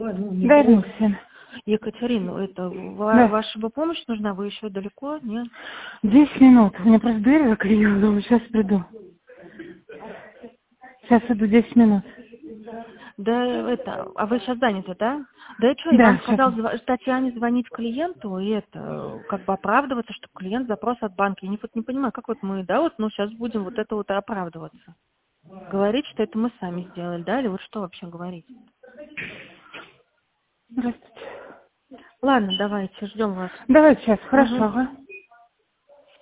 Да, Сын. Екатерина, это Да. ваша бы помощь нужна? Вы еще далеко? Нет? 10 минут. У меня просто дверь заклеила, думаю, сейчас приду. Сейчас иду 10 минут. Да, а вы сейчас заняты, да? Да и что, я Да, вам сейчас. сказал Татьяне звонить клиенту и как бы оправдываться, что клиент запрос от банка. Я не понимаю, как вот мы, да, вот, сейчас будем вот это вот оправдываться. Говорить, что это мы сами сделали, да, или вот что вообще говорить? Здравствуйте. Ладно, давайте, ждем вас. Давайте сейчас, хорошо, Угу. ага.